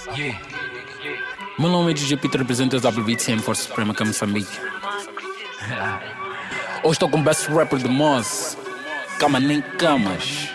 Yeah. Meu nome é DJ Peter, represento os WBTM Força Suprema Cama Moçambique. Hoje estou com o best rapper do Moz. Cama nem camas.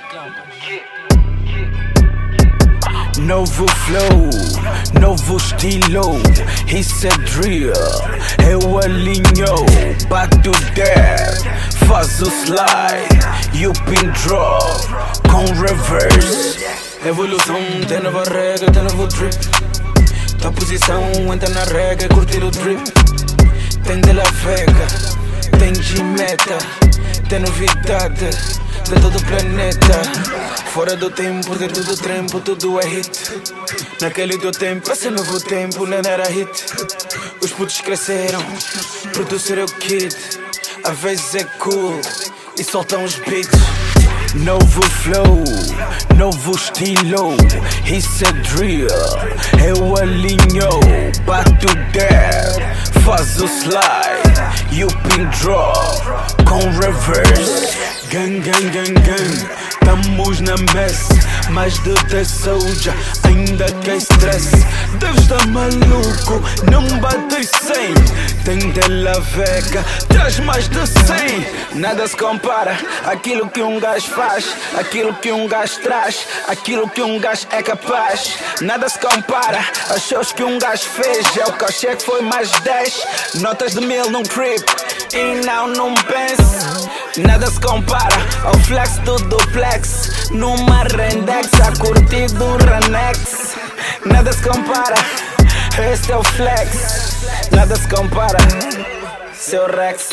Novo flow, novo estilo, isso é drill. Eu alinho, bato there, faz o slide e o pin drop com reverse. Evolução, tem nova regra, tem novo drip. Tua posição, entra na regra, curtir o drip. Tem de la Vega, tem de meta, tem novidade de todo o planeta. Fora do tempo, dentro do tempo, tudo é hit. Naquele teu tempo, esse novo tempo, nada era hit. Os putos cresceram, produzir o kid. Às vezes é cool e soltam os beats. Novo flow, novo estilo, isso é drill. Eu alinho, bato there, faz o slide e o pin drop com reverse. Gang, gang, gang, gang, estamos na mess. Mais de 10 soldier, ainda que é stress. Deves estar maluco, não bates 100. Tem de la Vega, traz mais de 100. Nada se compara, aquilo que um gajo faz, aquilo que um gajo traz, aquilo que um gajo é capaz. Nada se compara, aos shows que um gajo fez. É o cachê que foi mais 10, notas de 1000 num trip. E não pense, nada se compara ao flex do duplex numa rendex, a curtir do Ranex. Nada se compara, este é o flex. Nada se compara, seu Rex.